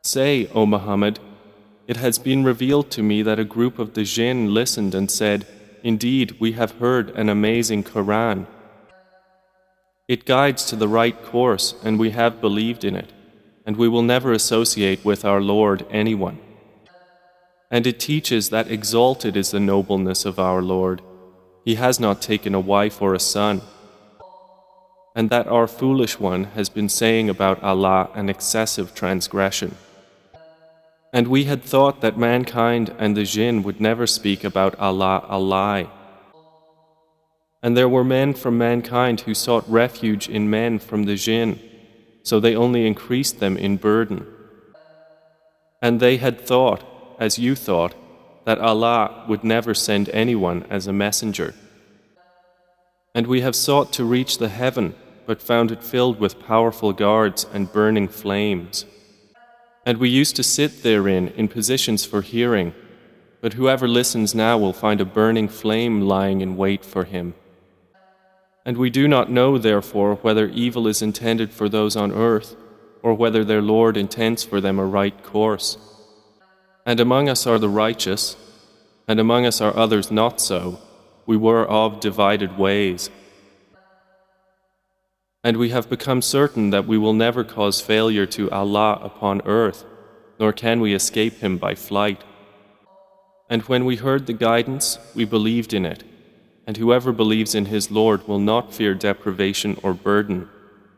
Say, O Muhammad, it has been revealed to me that a group of the jinn listened and said, Indeed, we have heard an amazing Quran. It guides to the right course, and we have believed in it, and we will never associate with our Lord anyone. And it teaches that exalted is the nobleness of our Lord. He has not taken a wife or a son. And that our foolish one has been saying about Allah an excessive transgression. And we had thought that mankind and the jinn would never speak about Allah a lie. And there were men from mankind who sought refuge in men from the jinn, so they only increased them in burden. And they had thought, as you thought, that Allah would never send anyone as a messenger. And we have sought to reach the heaven, but found it filled with powerful guards and burning flames. And we used to sit therein in positions for hearing, but whoever listens now will find a burning flame lying in wait for him. And we do not know, therefore, whether evil is intended for those on earth, or whether their Lord intends for them a right course. And among us are the righteous, and among us are others not so. We were of divided ways. And we have become certain that we will never cause failure to Allah upon earth, nor can we escape Him by flight. And when we heard the guidance, we believed in it, and whoever believes in his Lord will not fear deprivation or burden.